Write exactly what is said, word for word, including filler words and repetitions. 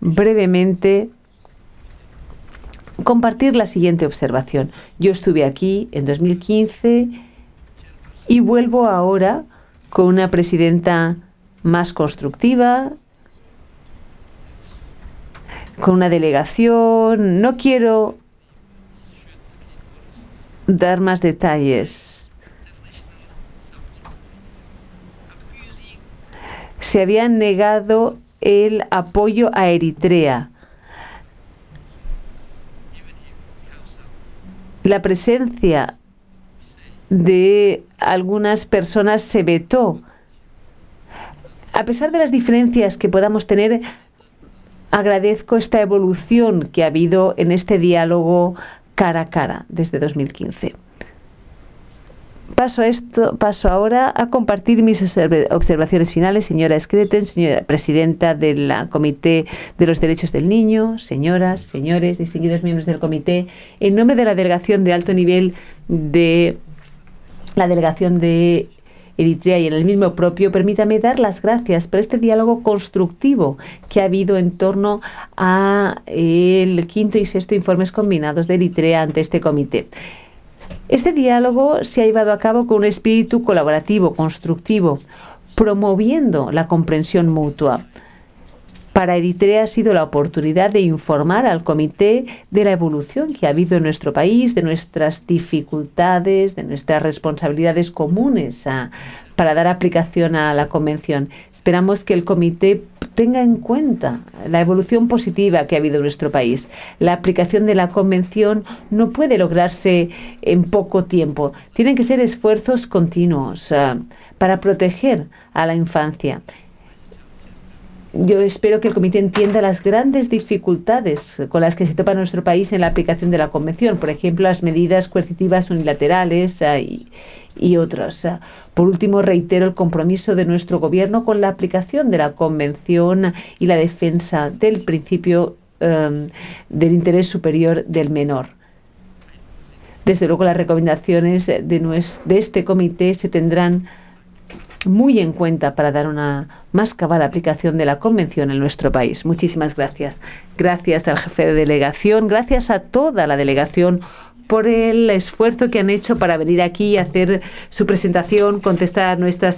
brevemente compartir la siguiente observación. Yo estuve aquí en dos mil quince y vuelvo ahora con una presidenta más constructiva, con una delegación. No quiero dar más detalles. Se habían negado el apoyo a Eritrea. La presencia de algunas personas se vetó. A pesar de las diferencias que podamos tener, agradezco esta evolución que ha habido en este diálogo cara a cara desde dos mil quince. Paso, esto, paso ahora a compartir mis observaciones finales, señora Screten, señora presidenta del Comité de los Derechos del Niño, señoras, señores, distinguidos miembros del comité. En nombre de la delegación de alto nivel de la delegación de Eritrea y en el mismo propio, permítame dar las gracias por este diálogo constructivo que ha habido en torno a el quinto y sexto informes combinados de Eritrea ante este comité. Este diálogo se ha llevado a cabo con un espíritu colaborativo, constructivo, promoviendo la comprensión mutua. Para Eritrea ha sido la oportunidad de informar al comité de la evolución que ha habido en nuestro país, de nuestras dificultades, de nuestras responsabilidades comunes a, para dar aplicación a la convención. Esperamos que el comité tenga en cuenta la evolución positiva que ha habido en nuestro país. La aplicación de la convención no puede lograrse en poco tiempo. Tienen que ser esfuerzos continuos uh, para proteger a la infancia. Yo espero que el comité entienda las grandes dificultades con las que se topa nuestro país en la aplicación de la convención, por ejemplo, las medidas coercitivas unilaterales uh, y, y otras. Uh, por último, reitero el compromiso de nuestro gobierno con la aplicación de la convención y la defensa del principio um, del interés superior del menor. Desde luego, las recomendaciones de, nuestro, de este comité se tendrán muy en cuenta para dar una más cabal aplicación de la convención en nuestro país. Muchísimas gracias. Gracias al jefe de delegación, gracias a toda la delegación por el esfuerzo que han hecho para venir aquí y hacer su presentación, contestar nuestras